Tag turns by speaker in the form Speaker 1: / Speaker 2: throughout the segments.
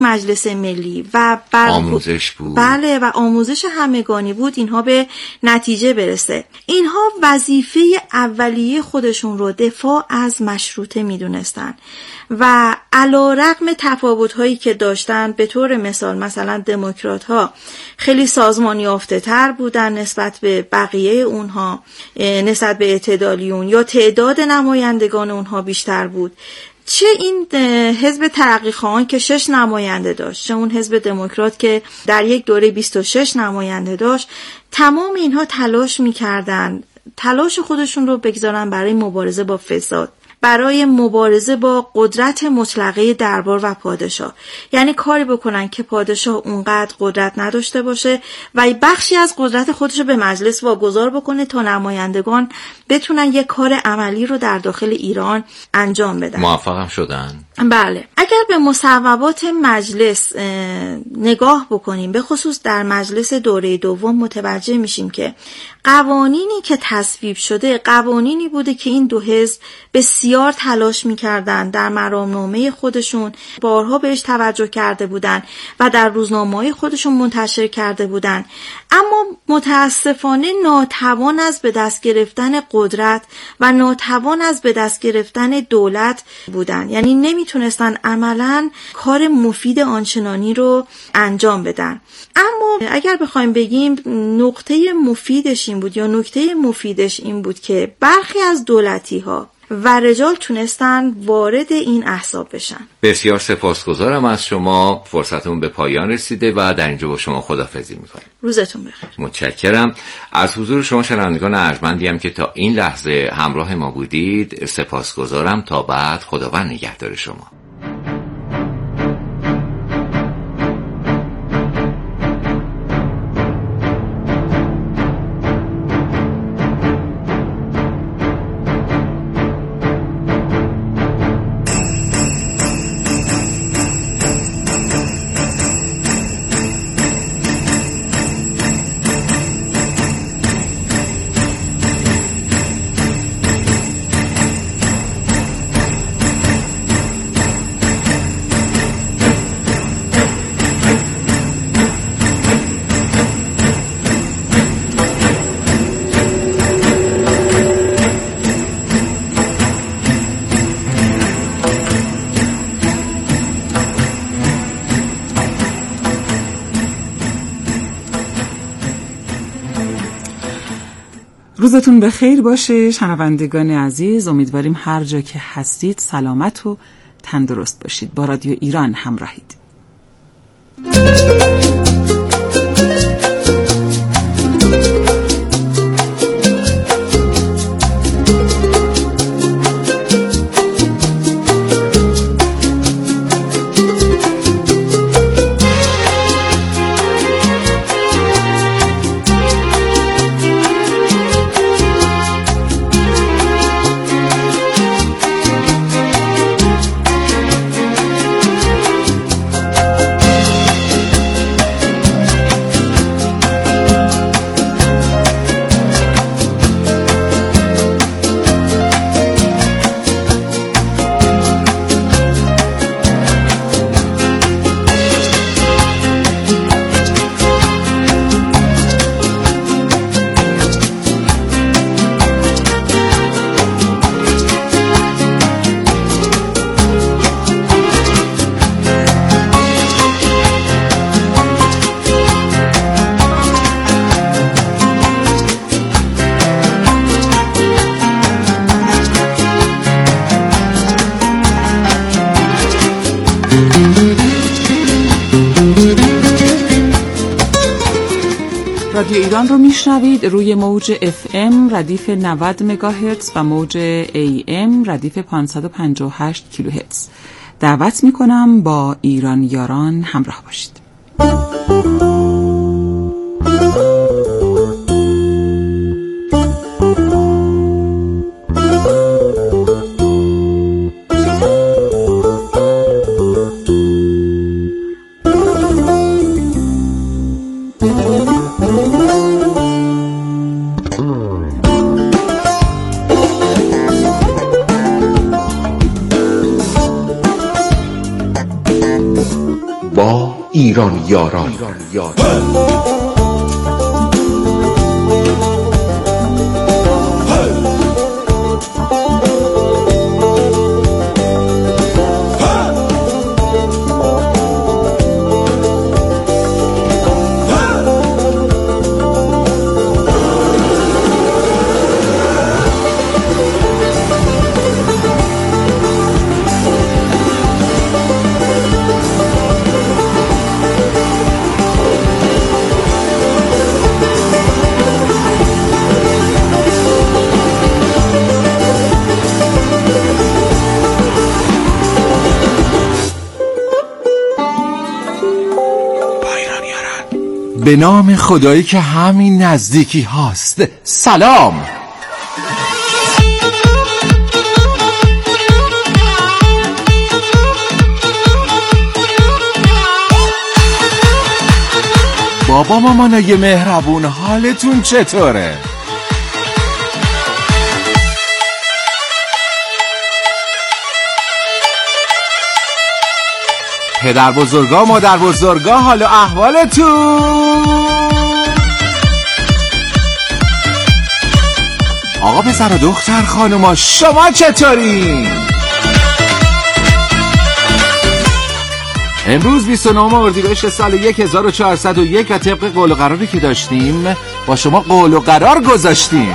Speaker 1: مجلس ملی و
Speaker 2: آموزش بود.
Speaker 1: بله، و آموزش همگانی بود اینها به نتیجه برسه. اینها وظیفه اولیه خودشون رو دفاع از مشروطه میدونستن و علیرغم تفاوت‌هایی که داشتن، به طور مثلا دموکرات‌ها خیلی سازمان یافته تر بودن نسبت به بقیه اونها، نسبت به اعتدالیون، یا تعداد نمایندگان اونها بیشتر بود، چه این حزب ترقیخواهان که 6 نماینده داشت، چه اون حزب دموکرات که در یک دوره 26 نماینده داشت، تمام اینها تلاش می‌کردن تلاش خودشون رو بگذارن برای مبارزه با فساد، برای مبارزه با قدرت مطلقه دربار و پادشاه. یعنی کاری بکنن که پادشاه اونقدر قدرت نداشته باشه و بخشی از قدرت خودش رو به مجلس واگذار بکنه تا نمایندگان بتونن یک کار عملی رو در داخل ایران انجام بدن.
Speaker 2: موفق هم شدن.
Speaker 1: بله، اگر به مصوبات مجلس نگاه بکنیم، به خصوص در مجلس دوره دوم، متوجه میشیم که قوانینی که تصویب شده قوانینی بوده که این دو حزب بسیار تلاش میکردن، در مرامنامه خودشون بارها بهش توجه کرده بودن و در روزنامه‌های خودشون منتشر کرده بودن، اما متاسفانه ناتوان از به دست گرفتن قدرت و ناتوان از به دست گرفتن دولت بودن. یعنی نمیتونستن عملاً کار مفید آنچنانی رو انجام بدن. اما اگر بخوایم بگیم نکته مفیدش این بود که برخی از دولتی‌ها و رجال تونستن وارد این احزاب بشن.
Speaker 2: بسیار سپاسگزارم از شما. فرصتمون به پایان رسیده و در اینجا با شما خداحافظی میکنیم.
Speaker 1: روزتون بخیر.
Speaker 2: متشکرم از حضور شما شنوندگان ارجمندی هم که تا این لحظه همراه ما بودید. سپاسگزارم. تا بعد، خداوند نگهدار شما.
Speaker 3: روزتون بخیر باشه شنوندگان عزیز. امیدواریم هر جا که هستید سلامت و تندرست باشید. با رادیو ایران همراهید. رادیو ایران رو میشنوید روی موج FM ردیف 90 مگاهرتز و موج AM ردیف 558 کیلوهرتز. دعوت میکنم با ایران یاران همراه باشید.
Speaker 4: با ایران یاران.
Speaker 5: به نام خدایی که همین نزدیکی هاست. سلام. بابا مامانای مهربون، حالتون چطوره؟ پدر بزرگا، مادر بزرگا، حال و احوالتون؟ آقا پسر و دختر خانوما، شما چطورین؟ امروز 29 اردیبهشت سال 1401 و طبق قول و قراری که داشتیم با شما قول و قرار گذاشتیم.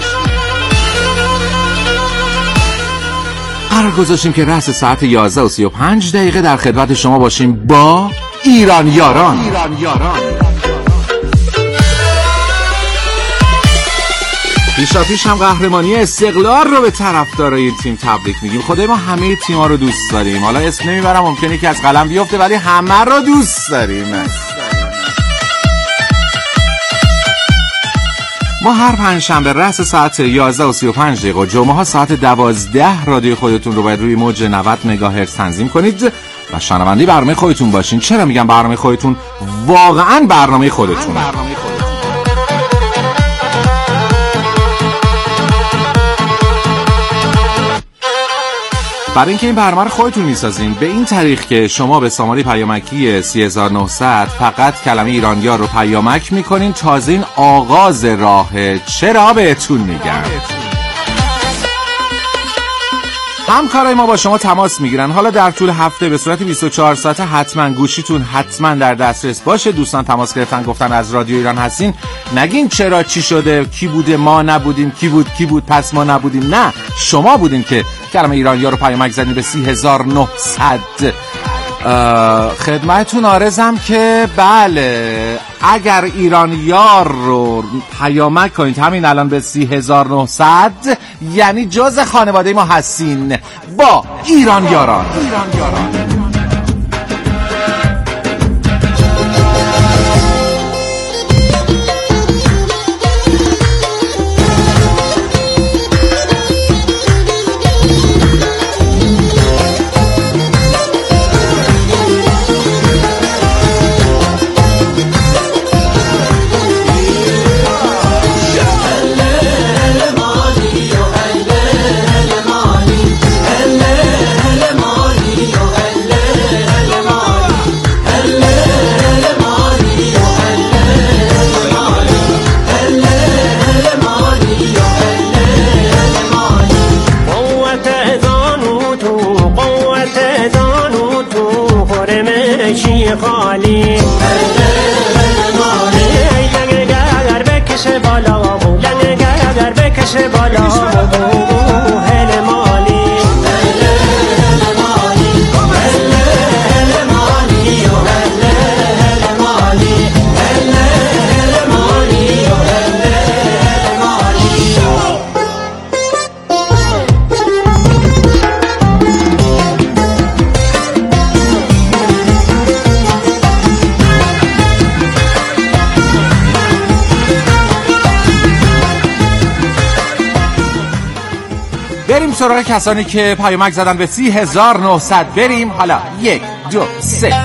Speaker 5: قرار گذاشتیم که رأس ساعت 11:35 در خدمت شما باشیم با ایران یاران. پیش هم قهرمانی استقلال رو به طرفدارای این تیم تبریک میگیم. خدای ما همه تیم‌ها رو دوست داریم. حالا اسم نمیبرم، ممکنه که از قلم بیفته، ولی همه رو دوست داریم. ما هر پنجشنبه رأس ساعت 11:35 جمعه ها ساعت 12 رادیو خودتون رو باید روی موج 90 مگاهرتز تنظیم کنید و شنونده برنامه خودتون باشین. چرا میگم برنامه خودتون؟ واقعا برنامه خودتون. برای اینکه این برنامه رو خودتون میسازین به این طریق که شما به شماره پیامکی 3900 فقط کلمه ایرانیار رو پیامک میکنین. تازه این آغاز راهه، چرا بهتون میگم. همکارای ما با شما تماس میگیرن. حالا در طول هفته به صورت 24 ساعته حتما گوشیتون حتما در دسترس باشه. دوستان تماس گرفتن گفتن از رادیو ایران هستین، نگین چرا چی شده، کی بوده ما نبودیم، کی بود پس ما نبودیم. نه، شما بودین که کلمه ایرانیار رو پیامک زدین به 3900. خدمتتون عرضم که بله، اگر ایرانیار رو پیامک کنید همین الان به 3900 یعنی جز خانواده ما هستین با ایران یاران. بریم سراغ کسانی که پیامک زدن به 3900. بریم حالا 1 2 3.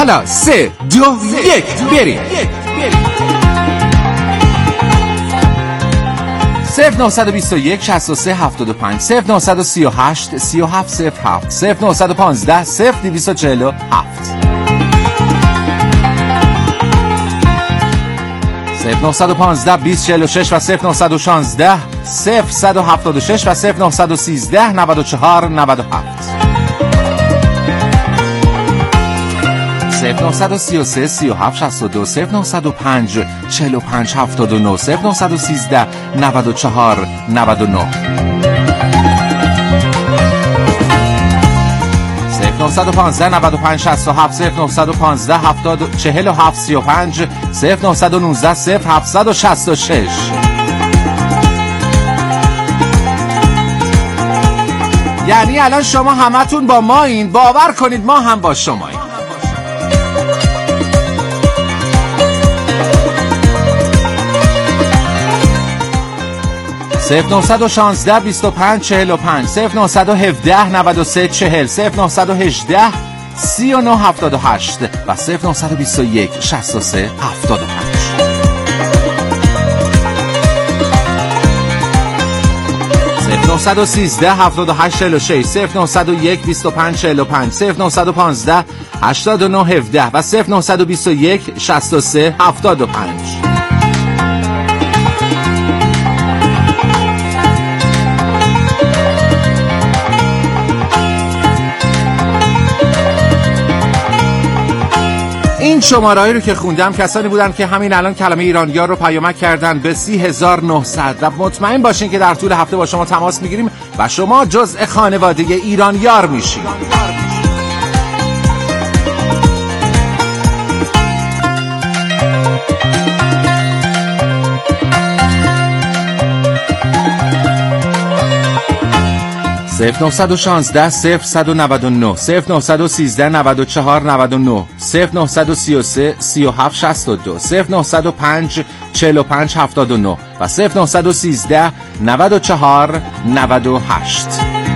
Speaker 5: حالا 3 2 1 بریم. 0921 63 75 0938 37 07 0915 0247 0915 2046 و 0916 0176 و 0913 94 97 0933 37 62 0905 45 79 0913 94 99 0915 95 67 0915 70 47 35 0919 0766. یعنی الان شما همتون با ما این، باور کنید ما هم با شما این. 0916 25 45 0917 93 40 0918 39 78 و 0921 63 75. صفر 913 78 46 0901 25 45 0915 89 17 و 0921 63 75. این شماره‌ای رو که خوندم کسانی بودن که همین الان کلمه ایرانیار رو پیامک کردن به 30900 و مطمئن باشین که در طول هفته با شما تماس میگیریم و شما جزء خانواده ایرانیار میشین. صفر 916 0199 0913 94 99 0933 37 62 0905 45 79 و 0913 94 98.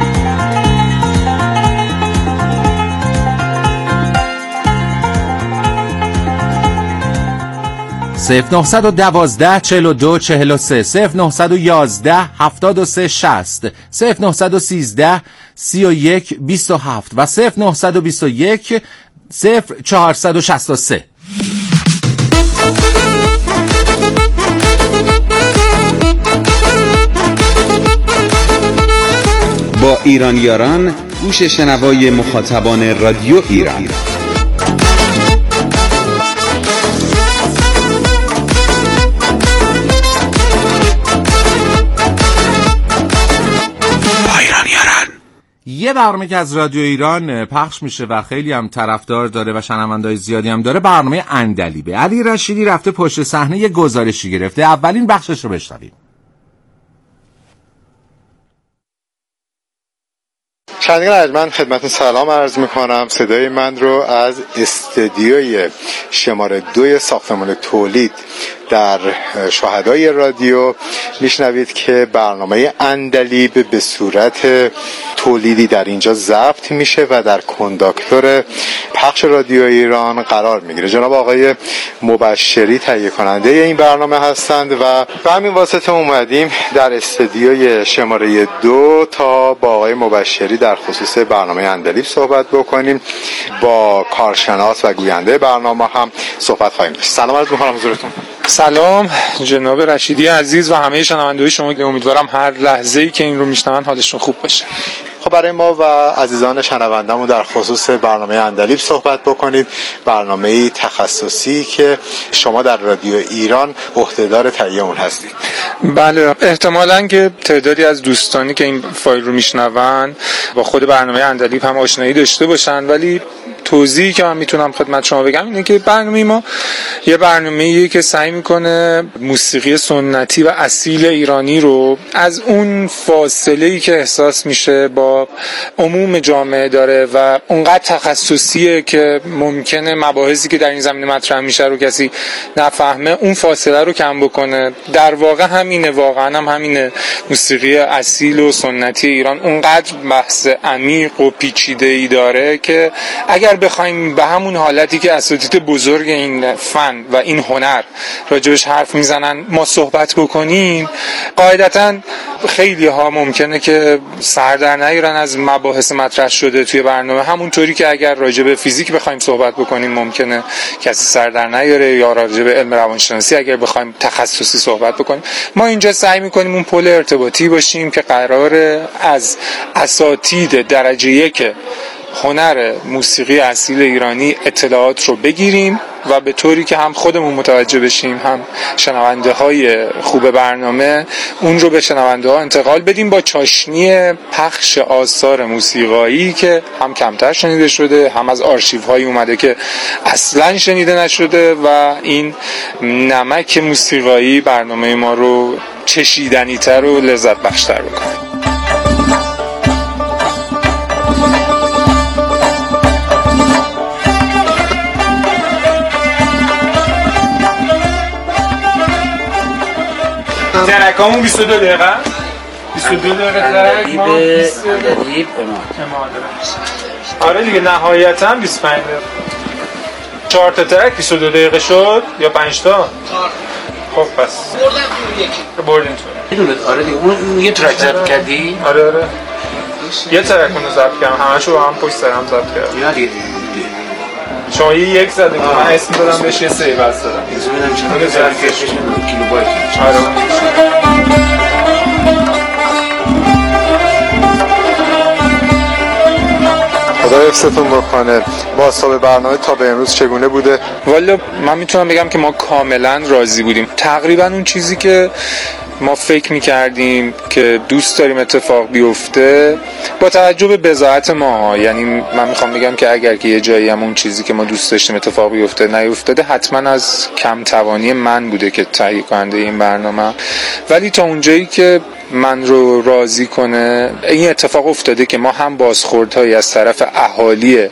Speaker 5: 0912 42 43 0911 73 60 0913 31 27 و 0921 0463.
Speaker 4: با ایرانیاران، گوش شنوای مخاطبان رادیو ایران.
Speaker 5: یه برنامه که از رادیو ایران پخش میشه و خیلی هم طرفدار داره و شنونده‌های زیادی هم داره، برنامه عندلیبه. علی رشیدی رفته پشت صحنه یه گزارشی گرفته. اولین بخشش رو بشنویم.
Speaker 6: شنوندگان ارجمند، خدمت سلام عرض میکنم. صدای من رو از استودیوی شماره 2 ساختمان تولید در شهدای رادیو میشنوید که برنامه عندلیب به صورت تولیدی در اینجا ضبط میشه و در کنداکتور پخش رادیو ایران قرار میگیره. جناب آقای مبشری تهیه کننده این برنامه هستند و به همین واسطه اومدیم در استودیوی شماره 2 تا با آقای مبشری در خصوص برنامه عندلیب صحبت بکنیم. با کارشناس و گوینده برنامه هم صحبت خواهیم داشت. سلام عرض می‌کنم حضورتون.
Speaker 7: سلام جناب رشیدی عزیز و همه شنونده‌های شما که امیدوارم هر لحظه‌ای که این رو میشنون حالشون خوب باشه.
Speaker 6: خب برای ما و عزیزان شنونده‌مون در خصوص برنامه عندلیب صحبت بکنید. برنامه‌ای تخصصی که شما در رادیو ایران عهدهدار تهیه اون هستید.
Speaker 7: بله، احتمالاً که تعدادی از دوستانی که این فایل رو میشنون با خود برنامه عندلیب هم آشنایی داشته باشن، ولی توضیحی که من میتونم خدمت شما بگم اینه که برنامه ما یه برنامه‌ایه که سعی میکنه موسیقی سنتی و اصیل ایرانی رو از اون فاصله‌ای که احساس میشه با عموم جامعه داره و اونقدر تخصصیه که ممکنه مباحثی که در این زمینه مطرح میشه رو کسی نفهمه، اون فاصله رو کم بکنه. در واقع همینه، واقعا هم همینه. موسیقی اصیل و سنتی ایران اونقدر بحث عمیق و پیچیده‌ای داره که اگر بخوایم به همون حالتی که اساتید بزرگ این فن و این هنر راجبش حرف میزنن ما صحبت بکنیم، قاعدتاً خیلی ها ممکنه که سر در نیارن از مباحث مطرح شده توی برنامه، همونطوری که اگر راجب فیزیک بخوایم صحبت بکنیم ممکنه کسی سر در نیاره، یا راجب علم روانشناسی اگر بخوایم تخصصی صحبت بکنیم. ما اینجا سعی میکنیم اون پل ارتباطی باشیم که قراره از اساتید درجه یک هنر موسیقی اصیل ایرانی اطلاعات رو بگیریم و به طوری که هم خودمون متوجه بشیم هم شنونده های خوب برنامه اون رو به شنونده ها انتقال بدیم، با چاشنی پخش آثار موسیقایی که هم کمتر شنیده شده، هم از آرشیو هایی اومده که اصلا شنیده نشده و این نمک موسیقایی برنامه ما رو چشیدنی تر و لذت بخشتر بکنه. ترکامون 22 دقیقه 22 دقیقه ترک ما آره دیگه نهایتا 25 دقیقه 4 تا ترک 22 دقیقه شد یا 5 تا؟ خب پس بردیم تو
Speaker 2: آره دیگه اون یه ترک ضبط کردی؟
Speaker 7: آره یه ترک اونو ضبط کردم، همشو با هم پشت سر هم ضبط کردم.
Speaker 2: یا دیگه
Speaker 7: شما یک زده که من اسم دادم بهش یه سیو بس دادم.
Speaker 2: اون ظرفش کیلوبایت.
Speaker 6: خدا حفظتون بکنه. بازتاب برنامه تا به امروز چگونه بوده؟
Speaker 7: والا من میتونم بگم که ما کاملا راضی بودیم. تقریبا اون چیزی که ما فکر میکردیم که دوست داریم اتفاق بیفته با توجه به بضاعت ما، یعنی من میخوام بگم که اگر که یه جایی هم اون چیزی که ما دوست داشتیم اتفاق بیفته نیفتاده، حتما از کم توانی من بوده که تهیه کننده این برنامه، ولی تا اونجایی که من رو راضی کنه این اتفاق افتاده که ما هم بازخوردهایی از طرف اهالی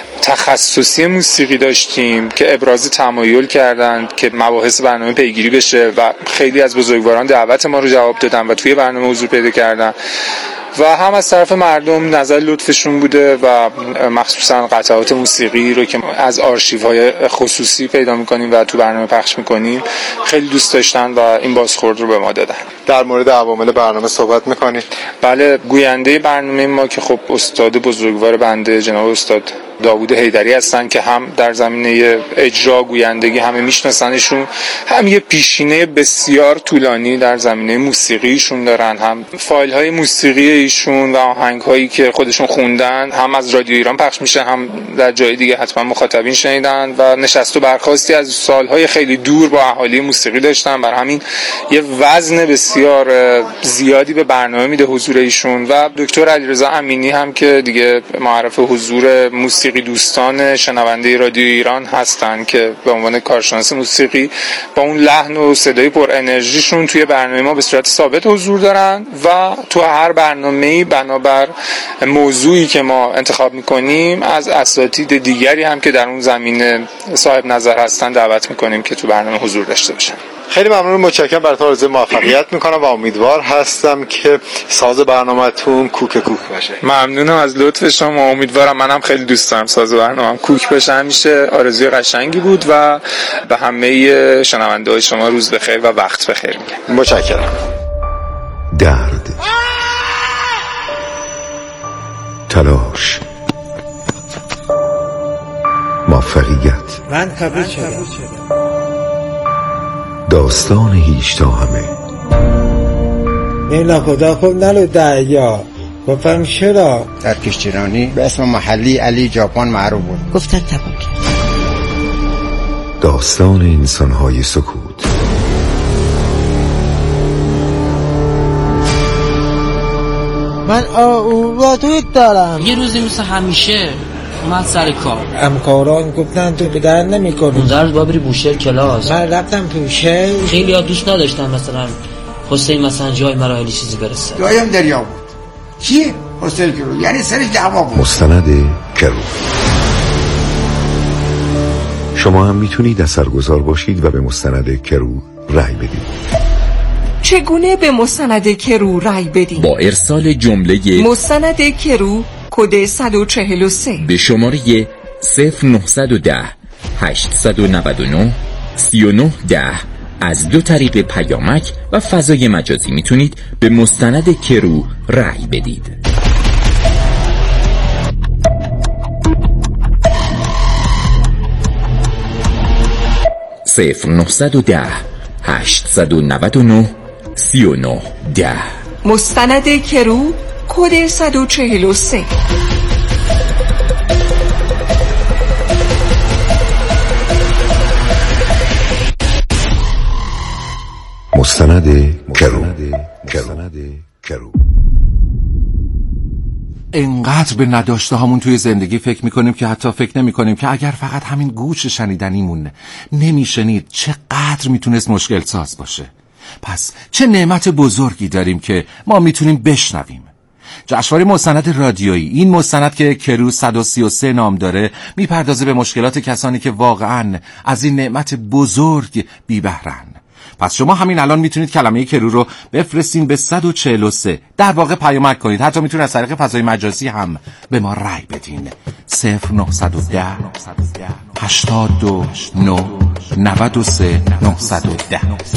Speaker 7: تخصصی موسیقی داشتیم که ابراز تمایل کردند که مباحث برنامه پیگیری بشه و خیلی از بزرگواران دعوت ما رو جواب دادن و توی برنامه حضور پیدا کردن، و هم از طرف مردم نظر لطفشون بوده و مخصوصا قطعات موسیقی رو که از آرشیوهای خصوصی پیدا میکنیم و تو برنامه پخش میکنیم خیلی دوست داشتن و این بازخورد رو به ما دادن.
Speaker 6: در مورد عوامل برنامه صحبت میکنید؟
Speaker 7: بله، گوینده برنامه ما که خب استاد بزرگوار بنده جناب استاد داوود حیدری هستن که هم در زمینه اجرا گویندگی همه میشناسنشون، هم یه پیشینه بسیار طولانی در زمینه موسیقیشون دارن، هم فایل های موسیقی ایشون و آهنگ هایی که خودشون خوندن هم از رادیو ایران پخش میشه، هم در جای دیگه حتما مخاطبین شنیدن و نشست و برخاستی از سالهای خیلی دور با اهالی موسیقی داشتن. بر همین یه وزن بسیار زیادی به برنامه میده حضور ایشون. و دکتر علیرضا امینی هم که دیگه معرف حضور موسیقی دوستان شنونده رادیو ایران هستن که به عنوان کارشناس موسیقی با اون لحن و صدای پر انرژیشون توی برنامه ما به صورت ثابت حضور دارن و تو هر برنامه‌ای بنابر موضوعی که ما انتخاب میکنیم از اساتید دیگری هم که در اون زمینه صاحب نظر هستن دعوت میکنیم که تو برنامه حضور داشته باشن.
Speaker 6: خیلی ممنون، متشکرم، براتون آرزوی موفقیت میکنم و امیدوار هستم که ساز برنامه‌تون کوک باشه.
Speaker 7: ممنونم از لطف شما، امیدوارم. منم خیلی دوست دارم ساز برنامه‌ام کوک بشه. همیشه آرزوی قشنگی بود و به همه شنونده‌های شما روز بخیر و وقت بخیر میگم.
Speaker 6: متشکرم.
Speaker 8: درد، تلاش، موفقیت،
Speaker 9: من قبول شدم.
Speaker 8: داستان هیچ تا همه.
Speaker 9: این خدا خوب نلو دریا. گفتم چرا؟
Speaker 10: در کشتیرانی به اسم محلی علی جاپان معروف بود.
Speaker 11: گفتن تمام کرد.
Speaker 8: داستان انسان‌های سکوت.
Speaker 9: من آواتویت دارم.
Speaker 11: یه روزی مثل همیشه اومد سر کار.
Speaker 9: همکاران گفتن تو بدر نمی کنی.
Speaker 11: اون درد با بری بوشهر کلاس.
Speaker 9: من رفتم بوشهر.
Speaker 11: خیلی ها دوست نداشتن مثلا حسین مثلا جای مراحلی چیزی برسه.
Speaker 10: دایم دریا بود. کی؟ حسین کرو، یعنی سرش دعوا بود.
Speaker 8: مستند کرو. شما هم میتونید اثرگذار باشید و به مستند کرو رأی بدید.
Speaker 12: چگونه به مستند کرو رأی بدید؟
Speaker 13: با ارسال جمله
Speaker 12: مستند کرو کد 143
Speaker 13: به شماره 0910 899 3910 از 2 طریق پیامک و فضای مجازی میتونید به مستند کرو رأی بدید. صفر 910 899 3910.
Speaker 12: مستند کرو کد 143.
Speaker 8: مستند کرو.
Speaker 5: انقدر به نداشته هامون توی زندگی فکر میکنیم که حتی فکر نمیکنیم که اگر فقط همین گوش شنیدنیمون نمیشنید چقدر میتونست مشکل ساز باشه. پس چه نعمت بزرگی داریم که ما میتونیم بشنویم. جشنواره مستند رادیویی، این مستند که کرو 133 نام داره، میپردازه به مشکلات کسانی که واقعاً از این نعمت بزرگ بی بهره‌اند. پس شما همین الان میتونید کلمه کرو رو بفرستین به 143، در واقع پیامک کنید. حتی میتونید از طریق فضای مجازی هم به ما رأی بدین. 0910 89 93 910.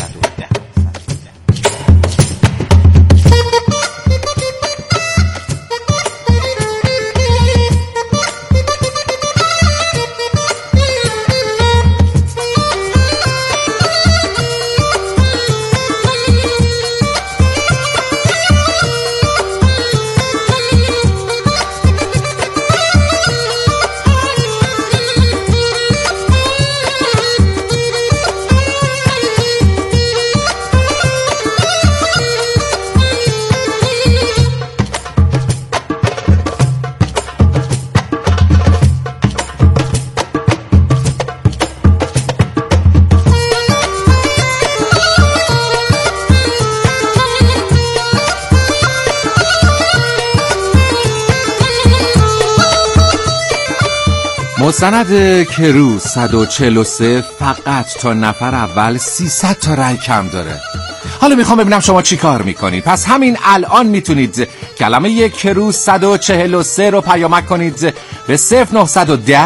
Speaker 5: مستند کرو 143 فقط تا نفر اول 300 تا رای کم داره. حالا میخوام ببینم شما چی کار میکنید. پس همین الان میتونید کلمه کرو 143 رو پیامک کنید به 0910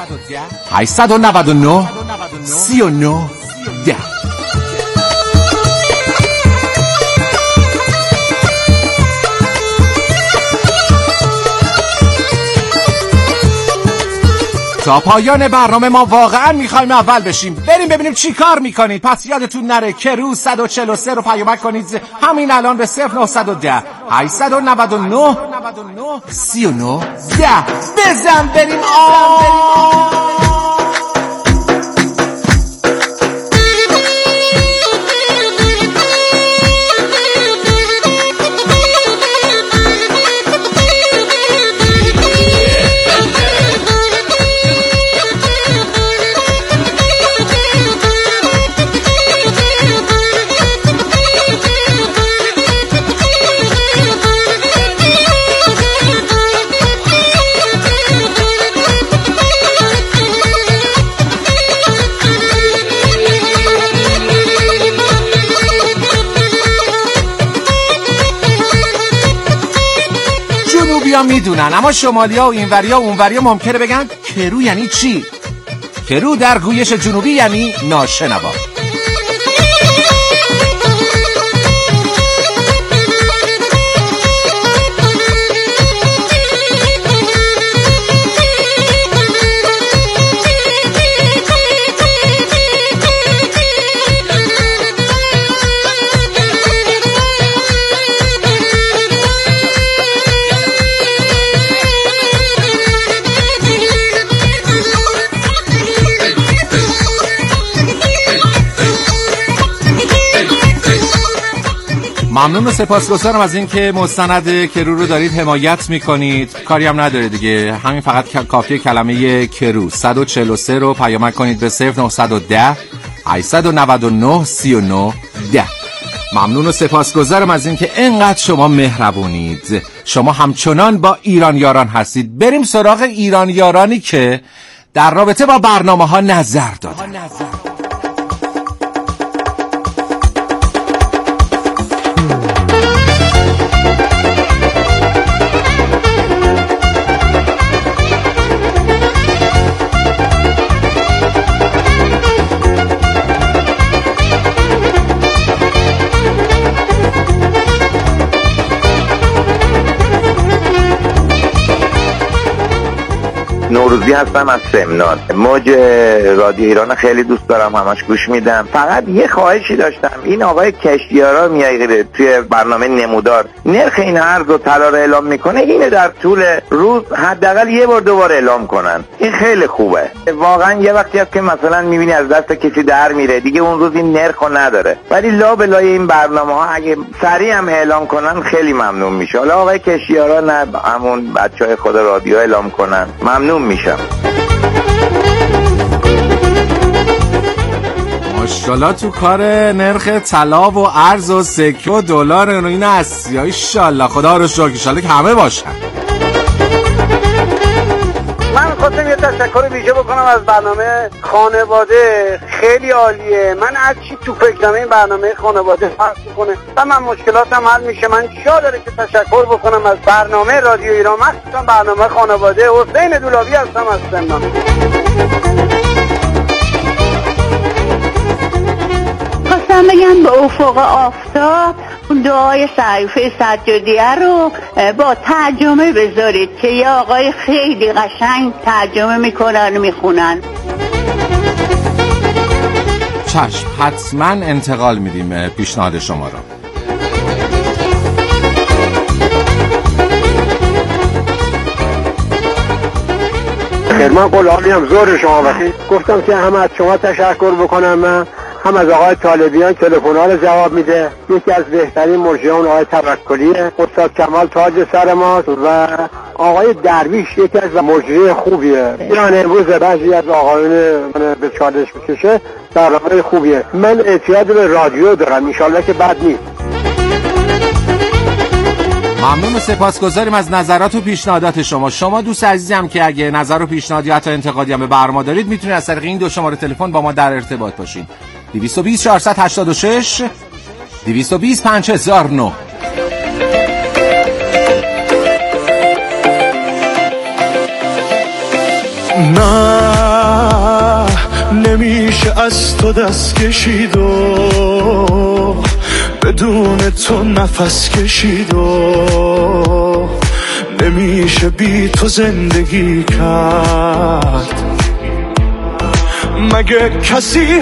Speaker 5: 899 3910. تا پایان برنامه ما واقعا میخوایم اول بشیم. بریم ببینیم چی کار میکنید. پس یادتون نره کرو 143 رو پیامک کنید همین الان به 0910 899 3910. بزن بریم. جنوبی‌ها میدونن، اما شمالی‌ها و اینوریا و اونوریا ممکنه بگن کرو یعنی چی؟ کرو در گویش جنوبی یعنی ناشنوا. ممنون و سپاسگزارم از اینکه مستند کرو رو دارید حمایت میکنید. کاری هم نداره دیگه، همین فقط کافیه کلمه کرو 143 رو پیامک کنید به 0910 899 3910. ممنون و سپاسگزارم از اینکه اینقدر شما مهربونید. شما همچنان با ایران یاران هستید. بریم سراغ ایران یارانی که در رابطه با برنامه ها نظر دادن.
Speaker 14: نوروزی هستم از سمنان. موج رادیو ایران خیلی دوست دارم، همش گوش میدم. فقط یه خواهشی داشتم، این آقای کشتیارا میایره توی برنامه نمودار نرخ این ارز و طلا رو اعلام میکنه، اینه در طول روز حداقل یه بار دو بار اعلام کنن. این خیلی خوبه. واقعا یه وقتی هست که مثلا میبینی از دست کسی در میره، دیگه اون روز این نرخو نداره، ولی لا بلای این برنامه ها اگه سریع هم اعلام کنن خیلی ممنون میشه. حالا آقای کشتیارا نه همون بچهای خود رادیو اعلام کنن، ممنون میشم.
Speaker 5: ماشاءالله تو کار نرخ طلا و ارز و سکه و دلار و این هستی. ان شاءالله خدا رو شکر، ان شاءالله که همه باشن.
Speaker 15: من خواستم یه تشکر ویژه بکنم از برنامه خانواده، خیلی عالیه. من هر چی تو فکرم این برنامه خانواده فرق میکنه و من مشکلاتم حل میشه. من جا داره که تشکر بکنم از برنامه رادیو ایران، مخصوصا برنامه خانواده. حسین دولابی هستم از سمنان.
Speaker 16: خواستم بگم به افق آفتاب دعای صحیفه سجادیه رو با ترجمه بذارید که یه آقای خیلی قشنگ ترجمه میکنن و میخونن.
Speaker 5: چشم، حتما انتقال میدیم پیشنهاد شما رو.
Speaker 15: من قول هم زور شما وقتی گفتم که هم از شما تشکر بکنم، من هم از آقای طالبیان تلفن‌ها رو جواب میده. یکی از بهترین مرجعان آقای توکلیه، استاد کمال تاج سر ماست و آقای درویش یکی از مرجع خوبیه. ایران امروز بعضی از آقایون به چالش میکشه، برنامه خوبیه. من اعتیاد به رادیو دارم، انشالله که بد نیست.
Speaker 5: ممنون و سپاسگزاریم از نظرات و پیشنهادات شما. شما دوست عزیزم که اگه نظر و پیشنهاد یا حتی انتقادی هم به برنامه دارید، میتونید از طریق این دو شماره تلفن با ما در ارتباط باشین. 220 486 220 5009.
Speaker 17: نه نمیشه از تو دست کشید و بدون تو نفس کشید و نمیشه بی تو زندگی کرد. مگه کسی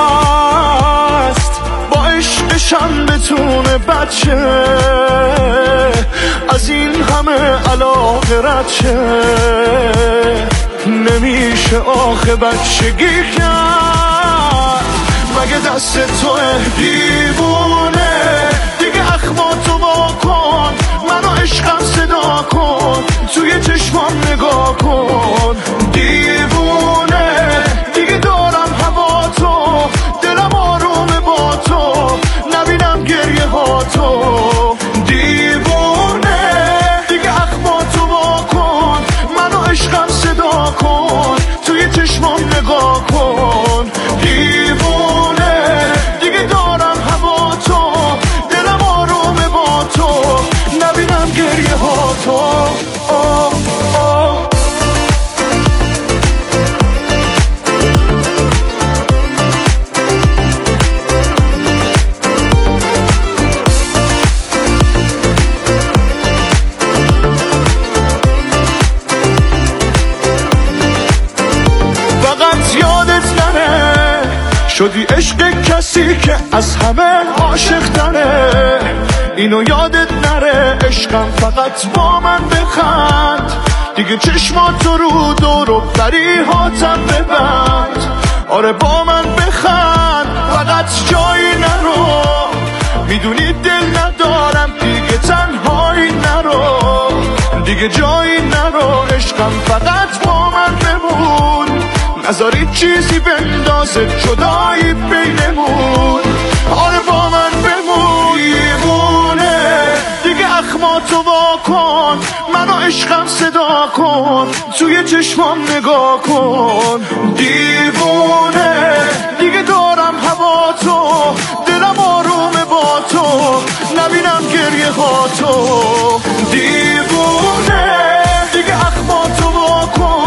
Speaker 17: هست با عشقشم بتونه بچه از این همه علاقه رد شه؟ نمیشه آخه بچگی کرد. مگه دست توه دیوونه دیگه اخماتو واکن، منو عشقم صدا کن، توی چشمام نگاه کن. دیوونه دیگه دارم هوا تو، دلم آرومه با تو، نبینم گریه ها تو. دیوونه دیگه اخماتو واکن، منو عشقم صدا کن، توی چشمام نگاه کن. دیوونه دیگه دارم هوا تو، دلم آرومه با تو، نبینم گریه ها تو. شدی عشق کسی که از همه عاشق تره، اینو یادت نره. عشقم فقط با من بخند، دیگه چشماتو رو دور و پریهاتم ببند. آره با من بخند، فقط جایی نرو، میدونی دل ندارم دیگه تنهایی نرو، دیگه جایی نرو. عشقم فقط با من بمون، نذاری چیزی بندازه جدایی بینمون. آره با من بمون. دیوونه دیگه اخماتو واکن، منو عشقم صدا کن، توی چشمام نگاه کن. دیوونه دیگه دارم هوا تو، دلم آرومه با تو، نبینم گریه ها تو. دیوونه